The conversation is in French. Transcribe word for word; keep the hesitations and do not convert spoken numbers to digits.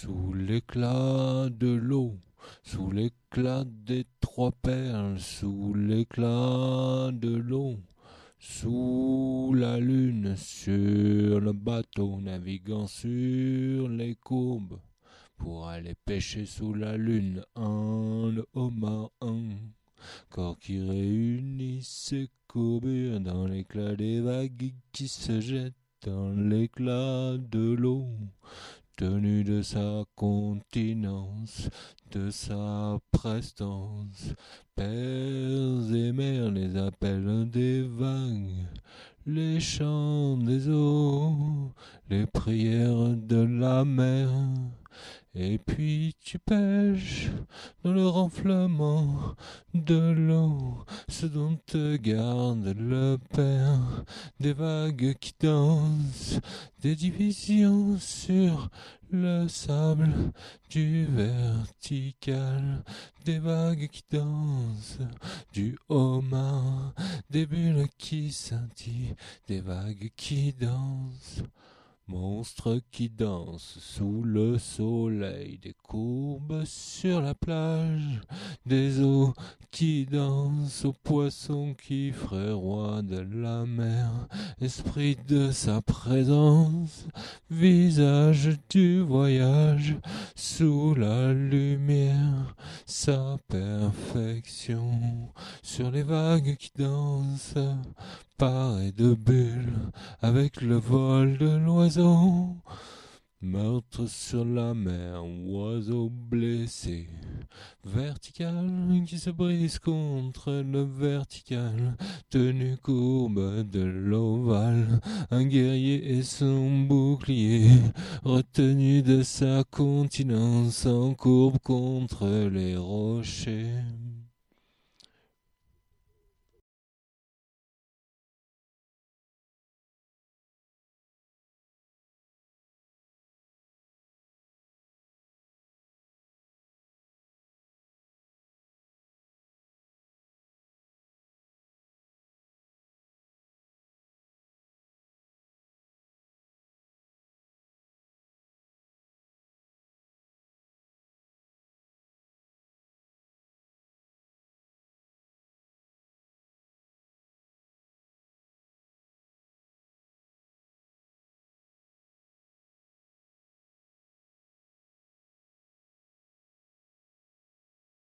Sous l'éclat de l'eau, sous l'éclat des trois perles, sous l'éclat de l'eau, sous la lune, sur le bateau naviguant sur les courbes, pour aller pêcher sous la lune, un homard, un corps qui réunit ses courbures dans l'éclat des vagues qui se jettent dans l'éclat de l'eau. Tenu de sa continence, de sa prestance, pères et mères, les appels des vagues, les chants des eaux, les prières de la mer. Et puis tu pêches dans le renflement de l'eau, ce dont te garde le père, des vagues qui dansent, des divisions sur le sable du vertical, des vagues qui dansent, du homard, des bulles qui scintillent, des vagues qui dansent. Monstres qui dansent sous le soleil, des courbes sur la plage, des eaux qui dansent aux poissons qui feraient roi de la mer, esprit de sa présence, visage du voyage, sous la lumière, sa perfection, sur les vagues qui dansent, parées de bulles, avec le vol de l'oiseau, meurtre sur la mer, oiseau blessé, vertical qui se brise contre le vertical, tenue courbe de l'ovale, un guerrier et son bouclier, retenu de sa continence en courbe contre les rochers.